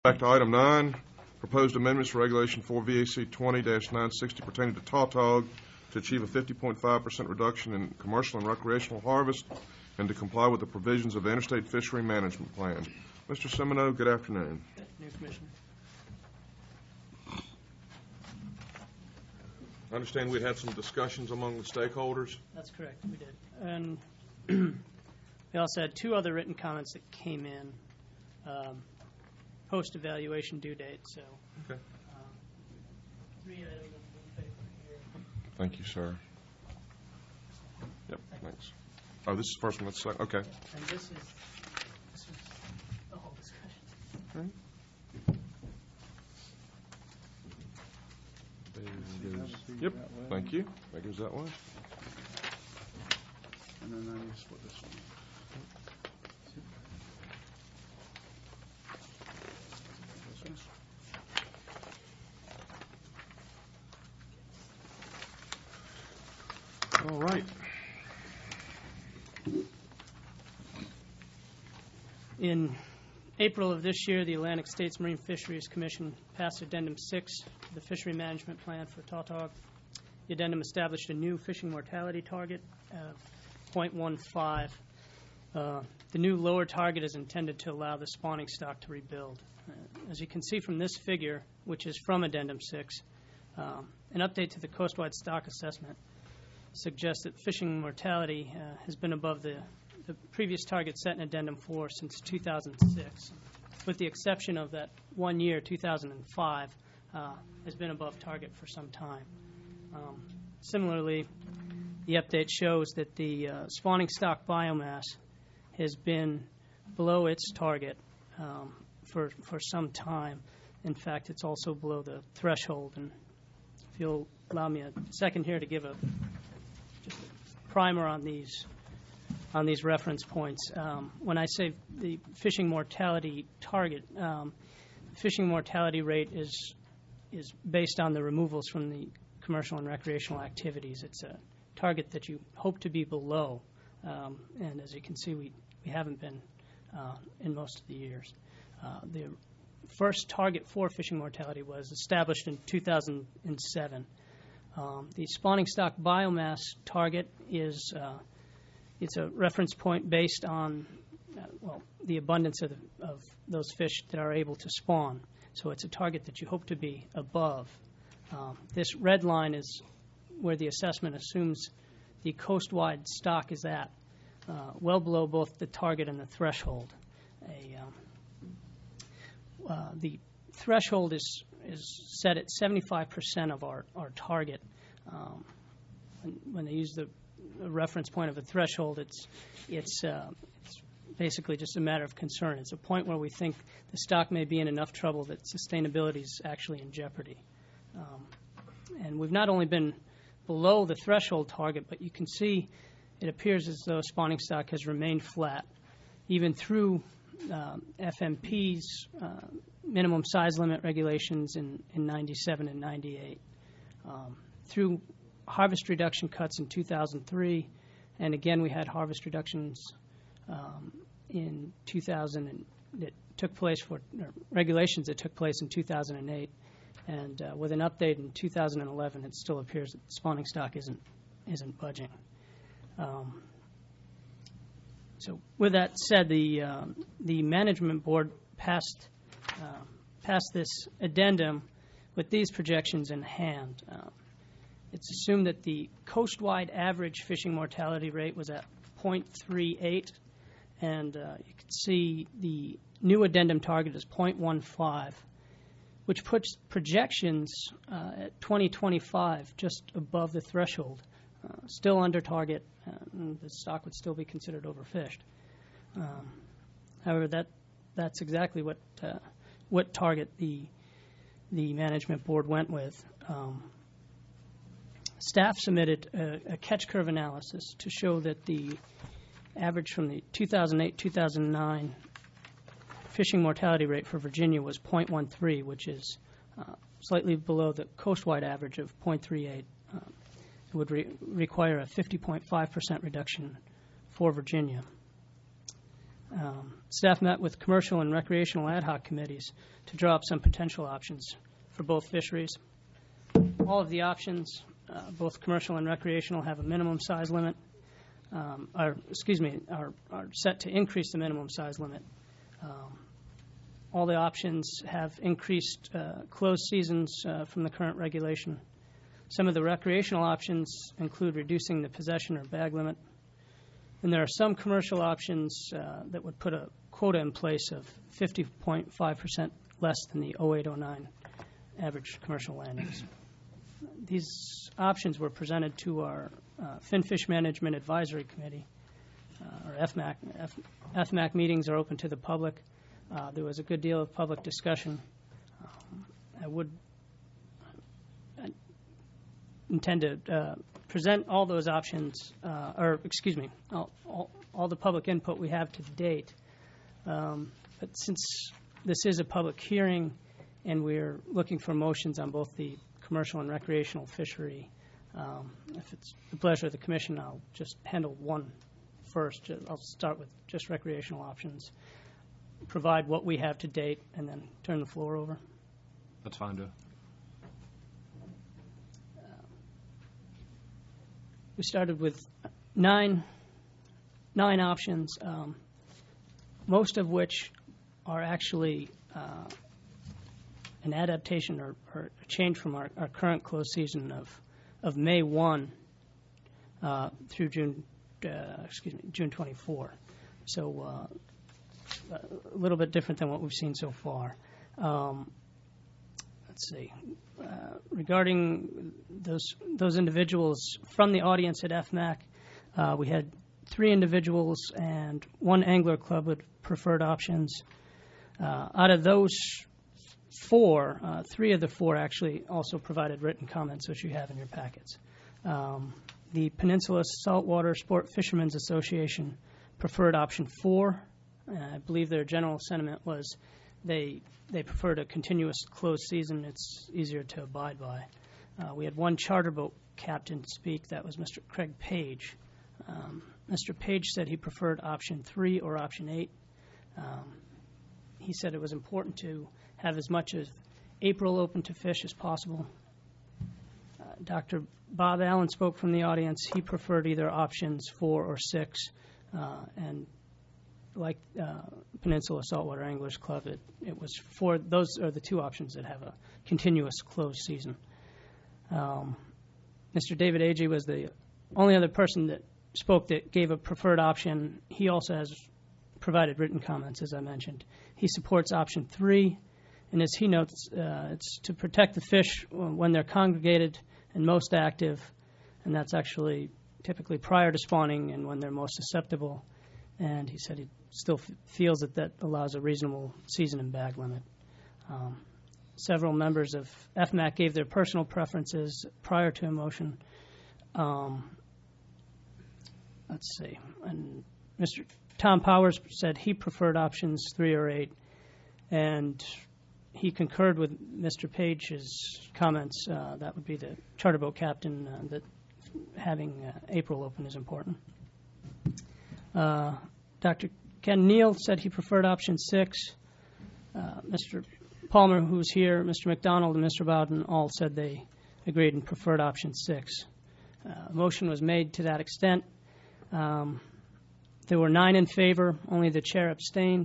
Back to item 9, proposed amendments to Regulation 4 VAC 20-960 pertaining to tautog to achieve a 50.5% reduction in commercial and recreational harvest and to comply with the provisions of the Interstate Fishery Management Plan. Mr. Semino, good afternoon. Good afternoon, Commissioner. I understand we had some discussions among the stakeholders. That's correct, we did. And we also had two other written comments that came in post-evaluation due date. So, okay. 3 items in paper here. Thank you, sir. Yep, thanks. Oh, this is the first one. That's second. Okay. And this is the whole discussion. All right. Yep, thank you. That goes that way. And then I need to split this one. All right. In April of this year, the Atlantic States Marine Fisheries Commission passed Addendum 6 to the Fishery Management Plan for tautog. The addendum established a new fishing mortality target of 0.15. The new lower target is intended to allow the spawning stock to rebuild. As you can see from this figure, which is from Addendum 6, an update to the coastwide stock assessment suggests that fishing mortality has been above the previous target set in Addendum 4 since 2006, with the exception of that 1 year, 2005, has been above target for some time. Similarly, the update shows that the spawning stock biomass has been below its target for some time. In fact, it's also below the threshold. And if you'll allow me a second here to give just a primer on these reference points. When I say the fishing mortality target, fishing mortality rate is based on the removals from the commercial and recreational activities. It's a target that you hope to be below, and as you can see, we haven't been in most of the years. The first target for fishing mortality was established in 2007. The spawning stock biomass target is it's a reference point based on the abundance of those fish that are able to spawn. So it's a target that you hope to be above. This red line is where the assessment assumes the coastwide stock is at, well below both the target and the threshold. The threshold is set at 75% of our target. When they use the reference point of a threshold, it's basically just a matter of concern. It's a point where we think the stock may be in enough trouble that sustainability is actually in jeopardy. And we've not only been below the threshold target, but you can see it appears as though spawning stock has remained flat, even through FMP's minimum size limit regulations in 97 and 98. Through harvest reduction cuts in 2003, and again we had harvest reductions in 2000 that took place for regulations that took place in 2008, and with an update in 2011, it still appears that spawning stock isn't budging. So, with that said, the management board passed this addendum with these projections in hand. It's assumed that the coastwide average fishing mortality rate was at 0.38, and you can see the new addendum target is 0.15, which puts projections at 2025 just above the threshold, still under target, and the stock would still be considered overfished. However, that's exactly what target the management board went with. Staff submitted a catch curve analysis to show that the average from the 2008-2009 fishing mortality rate for Virginia was 0.13, which is slightly below the coastwide average of 0.38. It would require a 50.5% reduction for Virginia. Staff met with commercial and recreational ad hoc committees to draw up some potential options for both fisheries. All of the options, both commercial and recreational, have a minimum size limit, are set to increase the minimum size limit. All the options have increased closed seasons from the current regulation. Some of the recreational options include reducing the possession or bag limit. And there are some commercial options that would put a quota in place of 50.5% less than the 08-09 average commercial landings. These options were presented to our Finfish Management Advisory Committee, or FMAC. FMAC meetings are open to the public. There was a good deal of public discussion. I intend to present all those options, all the public input we have to date. But since this is a public hearing and we're looking for motions on both the commercial and recreational fishery, if it's the pleasure of the Commission, I'll just handle one first. I'll start with just recreational options, provide what we have to date, and then turn the floor over. That's fine, Joe. We started with nine options, most of which are actually an adaptation or a change from our current closed season of May 1 through June 24. So a little bit different than what we've seen so far. Let's see. Regarding those individuals from the audience at FMAC, we had 3 individuals and 1 angler club with preferred options. Out of those 4, 3 of the 4 actually also provided written comments, which you have in your packets. The Peninsula Saltwater Sport Fishermen's Association preferred option 4. I believe their general sentiment was they preferred a continuous closed season. It's easier to abide by. We had 1 charter boat captain speak. That was Mr. Craig Page. Mr. Page said he preferred option 3 or option 8. He said it was important to have as much as April open to fish as possible. Dr. Bob Allen spoke from the audience. He preferred either options 4 or 6, and like Peninsula Saltwater Anglers Club, it was 4. Those are the 2 options that have a continuous closed season. Mr. David Agee was the only other person that spoke that gave a preferred option. He also has provided written comments, as I mentioned. He supports option 3, and as he notes, it's to protect the fish when they're congregated and most active, and that's actually typically prior to spawning and when they're most susceptible. And he said he still feels that allows a reasonable season and bag limit. Several members of FMAC gave their personal preferences prior to a motion. Let's see. And Mr. Tom Powers said he preferred options 3 or 8, and he concurred with Mr. Page's comments. That would be the charter boat captain, that having April open is important. Dr. Ken Neal said he preferred option 6. Mr. Palmer, who's here, Mr. McDonald, and Mr. Bowden all said they agreed and preferred option 6. A motion was made to that extent. There were 9 in favor. Only the chair abstained.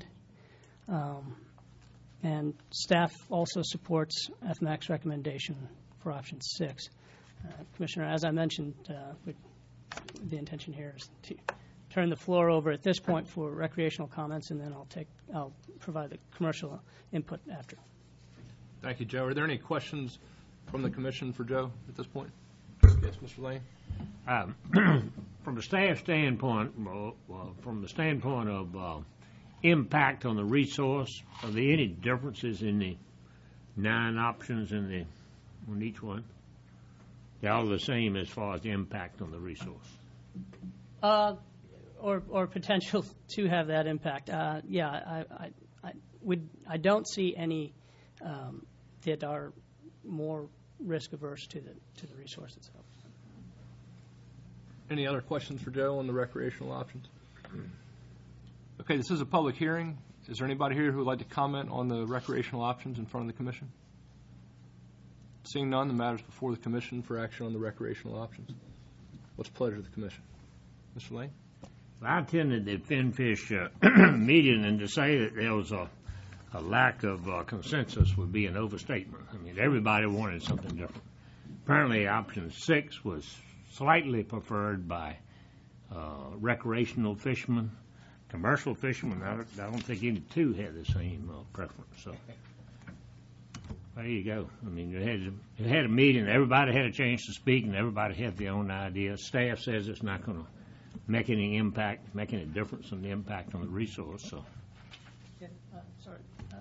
And staff also supports FMAC's recommendation for option 6. Commissioner, as I mentioned, the intention here is to turn the floor over at this point for recreational comments, and then I'll provide the commercial input after. Thank you, Joe. Are there any questions from the Commission for Joe at this point? Yes, Mr. Lane. From the staff standpoint, from the standpoint of impact on the resource, are there any differences in the 9 options on each one? They're all the same as far as the impact on the resource. Or potential to have that impact. I don't see any that are more risk averse to the resource itself. Any other questions for Joe on the recreational options? Okay, this is a public hearing. Is there anybody here who would like to comment on the recreational options in front of the commission? Seeing none, the matter is before the commission for action on the recreational options. What's the pleasure of the commission? Mr. Lane? I attended the FinFish meeting, and to say that there was a lack of consensus would be an overstatement. I mean, everybody wanted something different. Apparently, option 6 was slightly preferred by recreational fishermen. Commercial fishermen, I don't think any two had the same preference. So there you go. I mean, you had a meeting. Everybody had a chance to speak, and everybody had their own ideas. Staff says it's not going to make any difference in the impact on the resource. So, Yeah, sorry.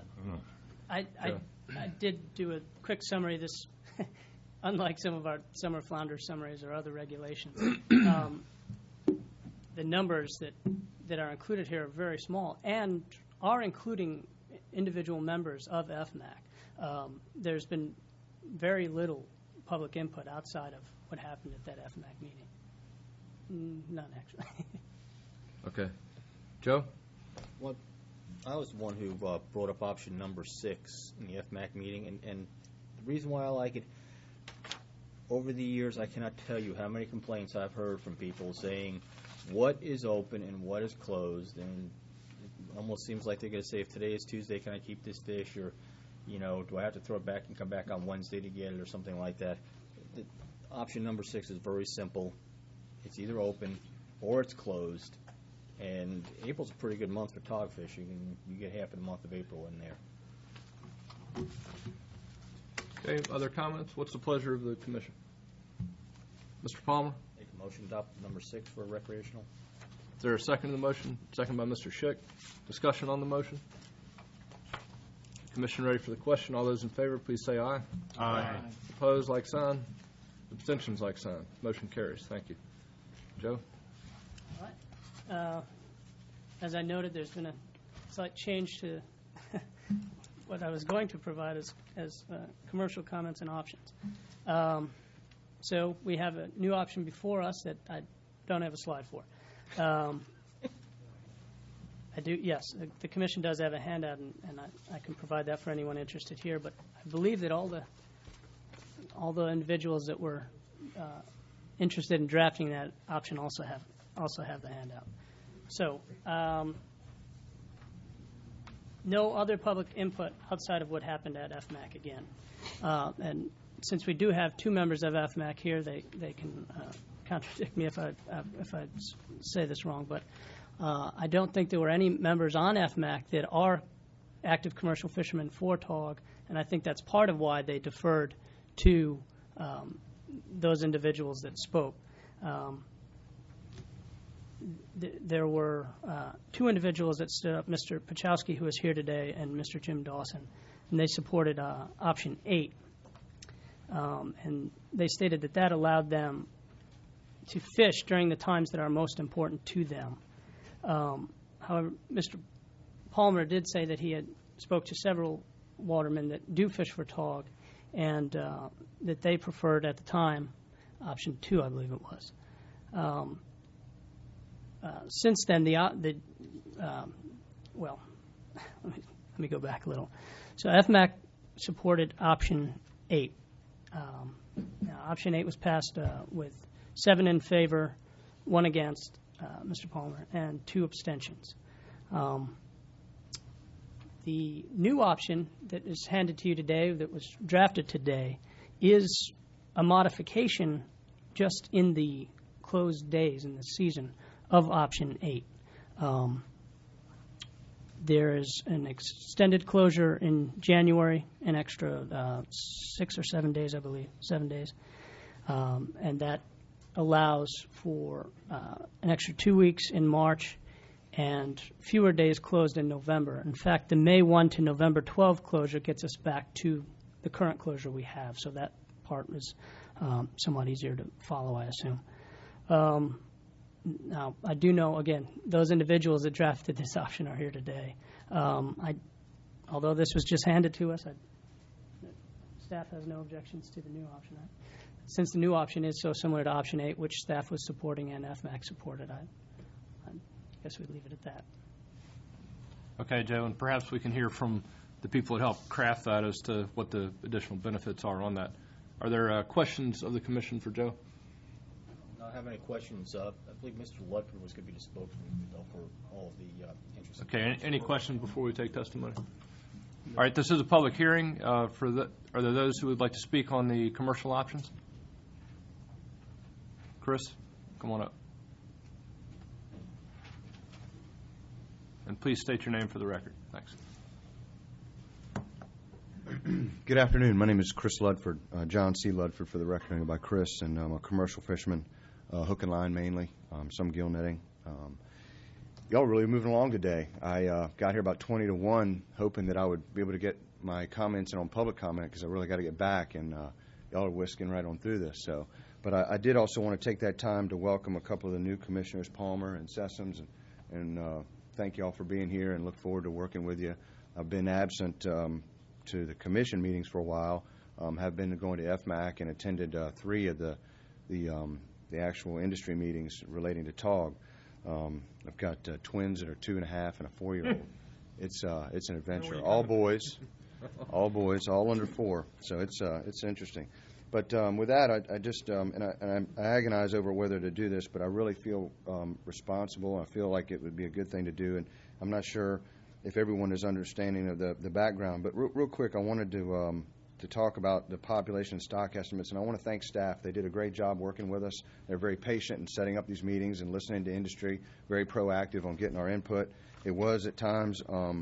I did do a quick summary. This, unlike some of our summer flounder summaries or other regulations, the numbers that are included here are very small and are including individual members of FMAC. There's been very little public input outside of what happened at that FMAC meeting. None, actually. Okay. Joe? Well, I was the one who brought up option number 6 in the FMAC meeting, and the reason why I like it, over the years, I cannot tell you how many complaints I've heard from people saying what is open and what is closed, and it almost seems like they're going to say, if today is Tuesday, can I keep this fish, or, you know, do I have to throw it back and come back on Wednesday to get it, or something like that. Option number 6 is very simple. It's either open or it's closed. And April's a pretty good month for tog fishing, and you get half of the month of April in there. Okay, other comments? What's the pleasure of the commission? Mr. Palmer? Make a motion to adopt number 6 for recreational. Is there a second to the motion? Second by Mr. Schick. Discussion on the motion? Commission ready for the question. All those in favor, please say aye. Aye. Opposed, like sign. Abstentions, like sign. Motion carries. Thank you. Joe? As I noted, there's been a slight change to what I was going to provide as commercial comments and options. So we have a new option before us that I don't have a slide for. I do, yes, the commission does have a handout, and I can provide that for anyone interested here. But I believe that all the individuals that were interested in drafting that option also have the handout. So, no other public input outside of what happened at FMAC again. And since we do have 2 members of FMAC here, they can contradict me if I say this wrong. But I don't think there were any members on FMAC that are active commercial fishermen for tog, and I think that's part of why they deferred to those individuals that spoke. There were 2 individuals that stood up, Mr. Pachowski, who is here today, and Mr. Jim Dawson, and they supported option 8. And they stated that allowed them to fish during the times that are most important to them. However, Mr. Palmer did say that he had spoke to several watermen that do fish for tog, and that they preferred at the time option 2, I believe it was. Since then, well, let me go back a little. So FMAC supported option 8. Now, option 8 was passed with 7 in favor, 1 against Mr. Palmer, and 2 abstentions. The new option that is handed to you today, that was drafted today, is a modification just in the closed days in the season of option 8. There is an extended closure in January, an extra 6 or 7 days, I believe, 7 days, and that allows for an extra 2 weeks in March and fewer days closed in November. In fact, the May 1 to November 12 closure gets us back to the current closure we have, so that part is somewhat easier to follow, I assume. Now, I do know, again, those individuals that drafted this option are here today. Although this was just handed to us, staff has no objections to the new option. Since the new option is so similar to option 8, which staff was supporting and FMAC supported, I guess we'd leave it at that. Okay, Joe, and perhaps we can hear from the people that helped craft that as to what the additional benefits are on that. Are there questions of the commission for Joe? Not have any questions. I believe Mr. Ludford was going to be the spokesman for all of the interested. Okay, any questions before we take testimony? All right, this is a public hearing. Are there those who would like to speak on the commercial options? Chris, come on up. And please state your name for the record. Thanks. Good afternoon. My name is Chris Ludford, John C. Ludford for the record, named by Chris, and I'm a commercial fisherman, hook and line mainly, some gill netting. Y'all are really moving along today. I got here about 20 to 1, hoping that I would be able to get my comments in on public comment because I really got to get back, and y'all are whisking right on through this. But I did also want to take that time to welcome a couple of the new commissioners, Palmer and Sessoms, and thank y'all for being here and look forward to working with you. I've been absent to the commission meetings for a while, have been going to FMAC and attended 3 of the actual industry meetings relating to TOG. I've got twins that are 2.5 and a 4-year-old. It's an adventure. All boys, all under 4. So it's interesting. But with that, I just and I agonize over whether to do this, but I really feel responsible. I feel like it would be a good thing to do, and I'm not sure if everyone is understanding of the background. But real quick, I wanted to talk about the population stock estimates, and I want to thank staff. They did a great job working with us. They're very patient in setting up these meetings and listening to industry, very proactive on getting our input. It was at times, a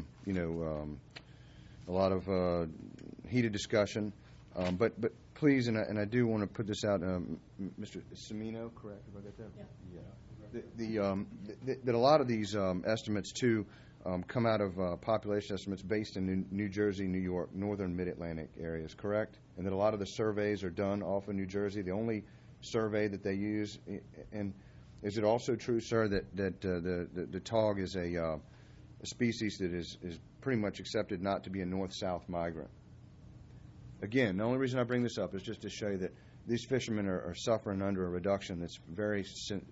lot of heated discussion, but please, and I do want to put this out, Mr. Semino, correct? If I got that? Yeah. That a lot of these estimates too come out of population estimates based in New Jersey, New York, northern mid-Atlantic areas, correct? And that a lot of the surveys are done off of New Jersey. The only survey that they use, and is it also true, sir, that the TOG is a species that is pretty much accepted not to be a north-south migrant? Again, the only reason I bring this up is just to show you that these fishermen are suffering under a reduction that's very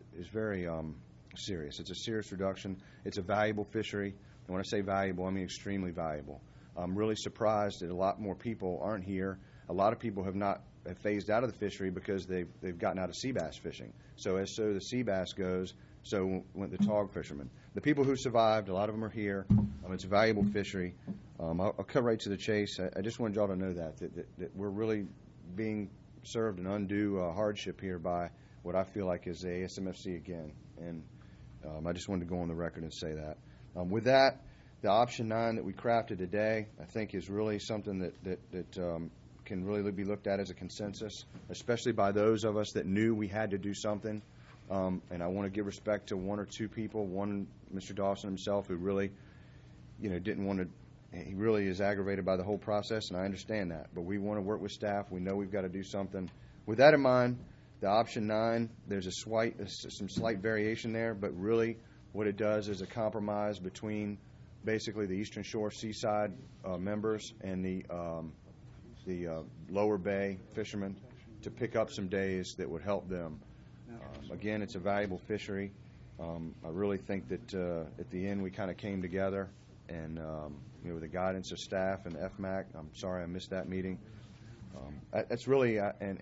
serious. It's a serious reduction. It's a valuable fishery. And when I say valuable, I mean extremely valuable. I'm really surprised that a lot more people aren't here. A lot of people have phased out of the fishery because they've gotten out of sea bass fishing. So the sea bass goes, so went the TOG fishermen. The people who survived, a lot of them are here. It's a valuable fishery. I'll cut right to the chase. I just wanted y'all to know that we're really being served an undue hardship here by what I feel like is the ASMFC again. And I just wanted to go on the record and say that. With that, the option 9 that we crafted today, I think is really something that can really be looked at as a consensus, especially by those of us that knew we had to do something. And I want to give respect to 1 or 2 people. One, Mr. Dawson himself, who really, didn't want to. He really is aggravated by the whole process, and I understand that. But we want to work with staff. We know we've got to do something. With that in mind, the option 9, there's some slight variation there, but really what it does is a compromise between basically the Eastern Shore Seaside members and the Lower Bay fishermen to pick up some days that would help them. Again, it's a valuable fishery. I really think that at the end we kind of came together, and with the guidance of staff and FMAC. I'm sorry I missed that meeting. That's really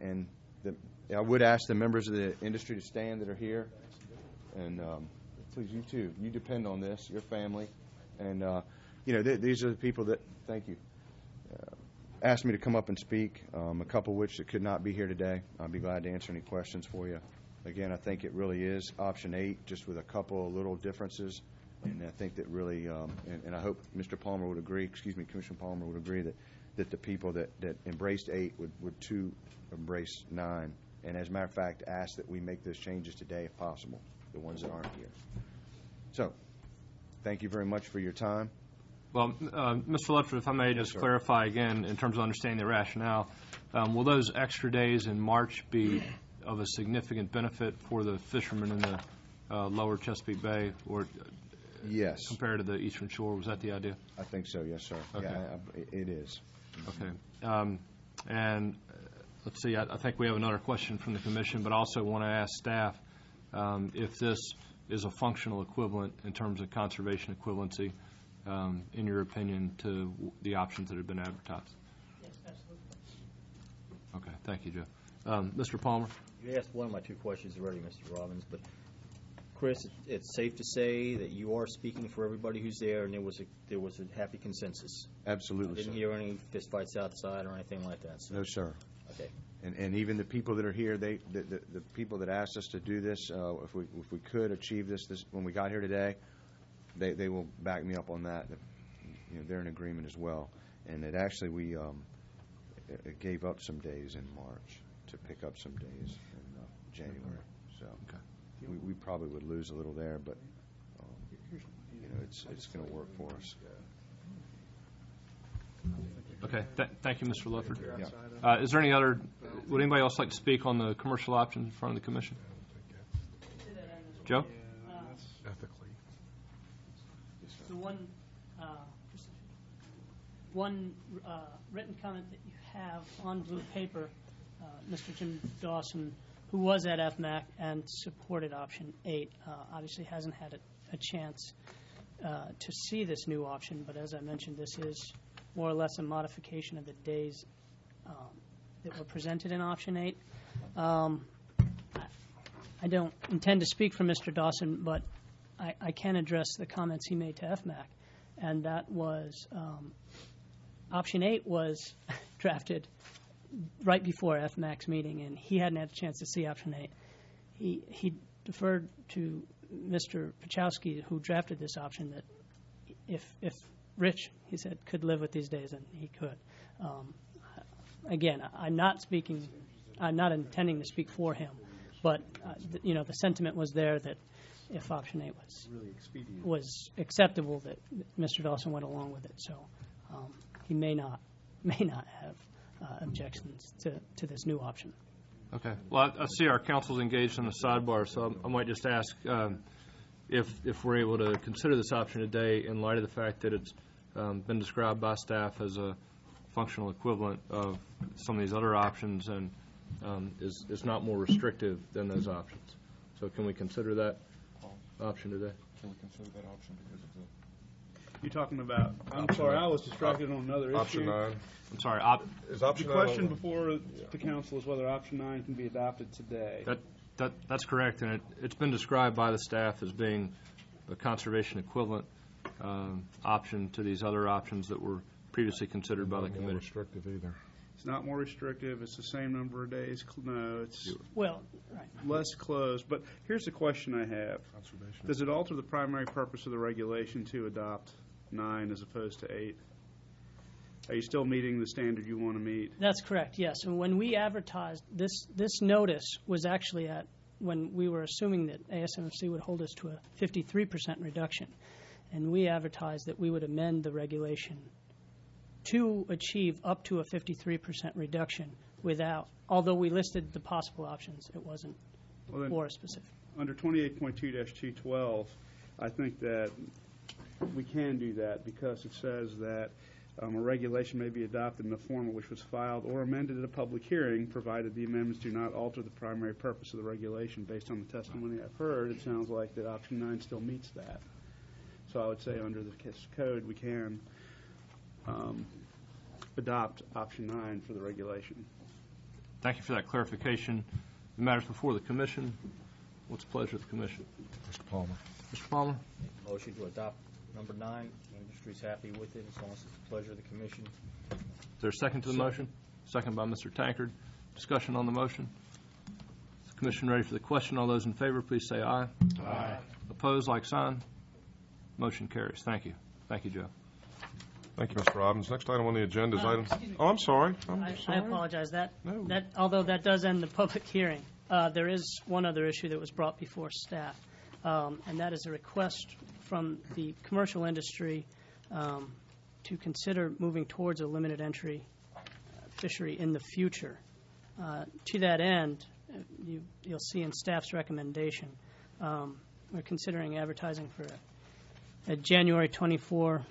I would ask the members of the industry to stand that are here, and please, you too. You depend on this, your family, and these are the people that. Thank you. Asked me to come up and speak. A couple which that could not be here today. I'll be glad to answer any questions for you. Again, I think it really is option 8, just with a couple of little differences. And I think that really, and I hope Mr. Palmer would agree, Commissioner Palmer would agree that the people that embraced 8 would too embrace 9. And as a matter of fact, ask that we make those changes today if possible, the ones that aren't here. So, thank you very much for your time. Well, Mr. Ludford, if I may just clarify again in terms of understanding the rationale, will those extra days in March be of a significant benefit for the fishermen in the lower Chesapeake Bay, or yes, compared to the Eastern Shore? Was that the idea? I think so, yes, sir. Okay. Yeah, it is. Okay. And let's see, I think we have another question from the Commission, but I also want to ask staff if this is a functional equivalent in terms of conservation equivalency. in your opinion, to the options that have been advertised? Yes, absolutely. Okay, thank you, Joe. Mr. Palmer? You asked one of my two questions already, Mr. Robbins, but Chris, it's safe to say that you are speaking for everybody who's there, and there was a happy consensus. I Absolutely, didn't sir. hear any fistfights outside or anything like that. So. No, sir. Okay. And even the people that are here, the people that asked us to do this, if we could achieve this when we got here today, they will back me up on that. You know, they're in agreement as well. And it actually it gave up some days in March to pick up some days in January. So Okay. we probably would lose a little there, but you know, it's going to work for us. Okay, thank you, Mr. Lufford. Yeah. Is there any other, would anybody else like to speak on the commercial options in front of the commission? Joe? Ethically. The one written comment that you have on blue paper, Mr. Jim Dawson, who was at FMAC and supported option 8, obviously hasn't had a chance to see this new option, but as I mentioned, this is more or less a modification of the days that were presented in option 8. I don't intend to speak for Mr. Dawson, but I can address the comments he made to FMAC, and that was option 8 was drafted right before FMAC's meeting, and he hadn't had a chance to see option 8. He deferred to Mr. Pachowski, who drafted this option, that if Rich, he said, could live with these days, and he could. Again, I'm not intending to speak for him, but the sentiment was there that if option 8 was acceptable, that Mr. Dawson went along with it. So he may not have objections to this new option. Okay. Well, I see our council's engaged in the sidebar, so I might just ask if we're able to consider this option today in light of the fact that it's been described by staff as a functional equivalent of some of these other options and is not more restrictive than those options. So can we consider that option today? Can we consider that option because of the You're talking about, I'm Option sorry, nine. I was distracted on another option issue. 9? I'm sorry. Is The option 9 question on before the council is whether option 9 can be adopted today. That's correct, and it's been described by the staff as being a conservation equivalent option to these other options that were previously considered by the not more committee. restrictive either? It's not more restrictive. It's the same number of days. No, it's Well, right. less closed. But here's the question I have. Conservation. Does it alter the primary purpose of the regulation to adopt 9 as opposed to 8? Are you still meeting the standard you want to meet? That's correct, yes. And when we advertised, this notice was actually when we were assuming that ASMFC would hold us to a 53% reduction. And we advertised that we would amend the regulation to achieve up to a 53% reduction although we listed the possible options, it wasn't Well, then, more specific. under 28.2-212, I think that we can do that because it says that a regulation may be adopted in the form in which was filed or amended at a public hearing, provided the amendments do not alter the primary purpose of the regulation. Based on the testimony I've heard, it sounds like that option 9 still meets that. So I would say under the code, we can adopt option 9 for the regulation. Thank you for that clarification. The matters before the commission. What's the pleasure of the commission? Mr. Palmer. Mr. Palmer? Motion to adopt number 9. The industry's happy with it as long as it's the pleasure of the commission. Is there a second to the motion? Second by Mr. Tankard. Discussion on the motion. Is the commission ready for the question? All those in favor, please say aye. Aye. Opposed, like sign. Motion carries. Thank you. Thank you, Joe. Thank you, Mr. Robbins. Next item on the agenda is item... excuse me. Oh, I'm sorry. I apologize. No. Although that does end the public hearing, there is one other issue that was brought before staff, and that is a request from the commercial industry to consider moving towards a limited entry fishery in the future. To that end, you'll see in staff's recommendation, we're considering advertising for a January 24,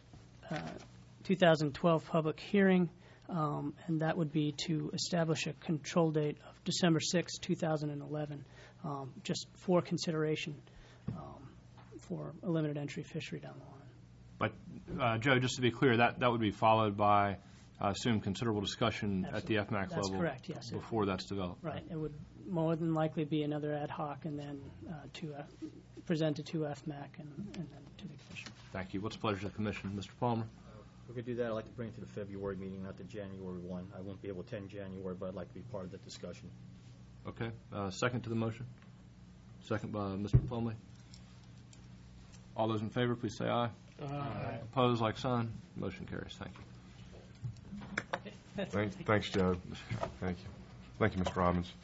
2012 public hearing, and that would be to establish a control date of December 6, 2011, just for consideration for a limited entry fishery down the line. But, Joe, just to be clear, that would be followed by, I assume, considerable discussion at the FMAC That's level correct, yes. before that's developed. Right. It would more than likely be another ad hoc and then presented to FMAC and then to the commission. Thank you. What's the pleasure of the commission? Mr. Palmer? If we could do that, I'd like to bring it to the February meeting, not the January one. I won't be able to attend January, but I'd like to be part of that discussion. Okay. Second to the motion? Second by Mr. Plumley. All those in favor, please say aye. Aye. Opposed, like sign. Motion carries. Thank you. Thanks, Joe. Thank you. Thank you, Mr. Robbins.